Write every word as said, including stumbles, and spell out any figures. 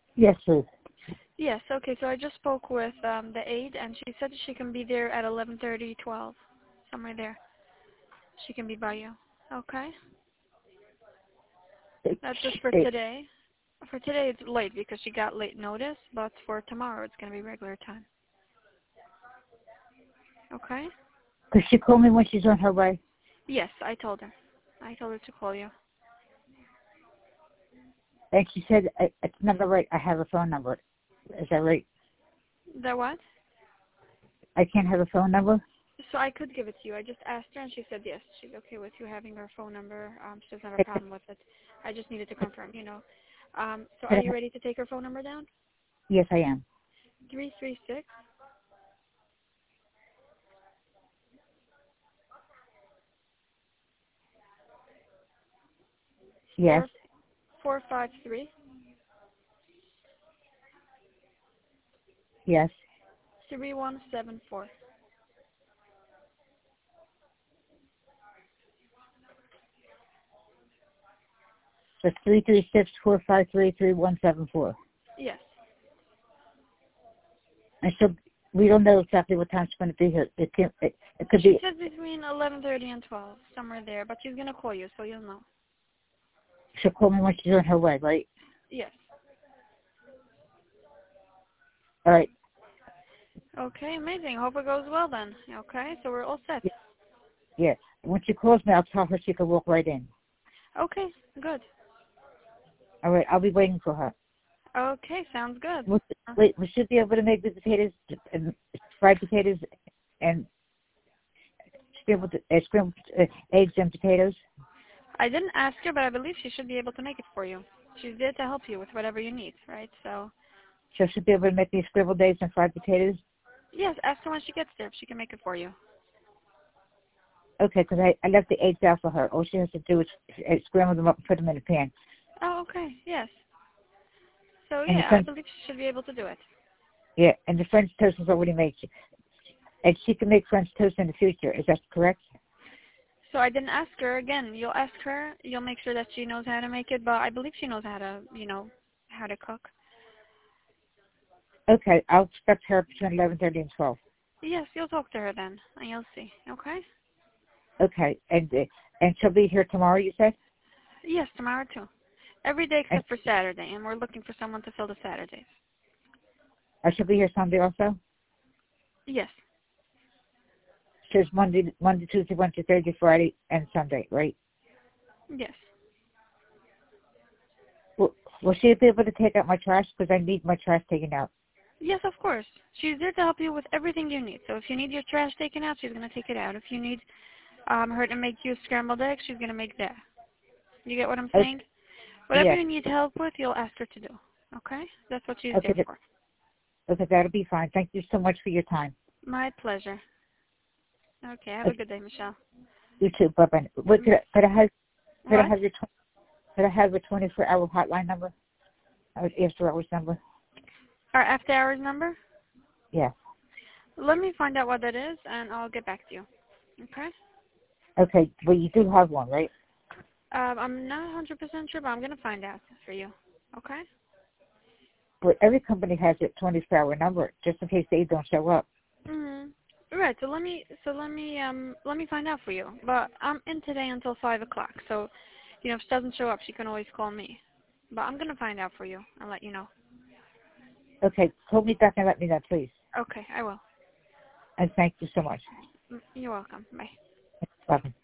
Yes, please. Yes, okay, so I just spoke with um, the aide, and she said she can be there at eleven thirty, twelve, somewhere there. She can be by you. Okay? That's just for today. For today, it's late because she got late notice, but for tomorrow, it's going to be regular time. Okay? Could she call me when she's on her way? Yes, I told her. I told her to call you. And she said, it's not right, I have a phone number. Is that right? The what? I can't have a phone number? So I could give it to you. I just asked her, and she said yes. She's okay with you having her phone number. Um, she doesn't have a problem with it. I just needed to confirm, you know. Um, so are you ready to take her phone number down? Yes, I am. three three six. Yes. four five three. Yes. three one seven four. So three three six four five three three one seven four. Yes. And so we don't know exactly what time she's going to be here. It, can, it, it could she be. She said between eleven thirty and twelve, somewhere there, but she's going to call you, so you'll know. She'll call me when she's on her way, right? Yes. All right. Okay, amazing. Hope it goes well then. Okay, so we're all set. Yeah. yeah. When she calls me, I'll tell her she can walk right in. Okay, good. All right. I'll be waiting for her. Okay, sounds good. We'll, wait, we should be able to make the potatoes, and fried potatoes, and scrambled, uh, scrambled uh, eggs and potatoes. I didn't ask her, but I believe she should be able to make it for you. She's there to help you with whatever you need, right? So. So she'll be able to make me scrambled eggs and fried potatoes? Yes, ask her when she gets there if she can make it for you. Okay, because I, I left the eggs out for her. All she has to do is uh, scramble them up and put them in a pan. Oh, okay, yes. So, And yeah, the I French, believe she should be able to do it. yeah, and the French toast is already made. And she can make French toast in the future. Is that correct? So I didn't ask her. Again, you'll ask her. You'll make sure that she knows how to make it, but I believe she knows how to, you know, how to cook. Okay, I'll expect her between eleven thirty and twelve. Yes, you'll talk to her then, and you'll see. Okay? Okay, and uh, and she'll be here tomorrow, you said? Yes, tomorrow too. Every day And except for Saturday, and we're looking for someone to fill the Saturdays. I should be here Sunday also? Yes. So it's Monday, Monday, Tuesday, Wednesday, Thursday, Friday, and Sunday, right? Yes. Will, will she be able to take out my trash? Because I need my trash taken out. Yes, of course. She's there to help you with everything you need. So if you need your trash taken out, she's going to take it out. If you need um, her to make you scrambled eggs, she's going to make that. You get what I'm Okay. saying? Whatever Yes. you need help with, you'll ask her to do. Okay? That's what she's Okay, there for. okay, that'll be fine. Thank you so much for your time. My pleasure. Okay, have Okay. a good day, Michelle. You too. Bye-bye. Wait, could I, could I have, could I What? have your, tw- could I have a twenty-four hour hotline number? Or after hours number? Our after hours number? Yeah. Let me find out what that is, and I'll get back to you. Okay? Okay, well, you do have one, right? Um, I'm not one hundred percent sure, but I'm going to find out for you. Okay? But every company has a twenty-four hour number, just in case they don't show up. Mhm. Right. So let me so let me um let me find out for you. But I'm in today until five o'clock. So, you know, if she doesn't show up, she can always call me. But I'm gonna find out for you and let you know. Okay, call me back and let me know, please. Okay, I will. And thank you so much. Mm, You're welcome. Bye. Bye.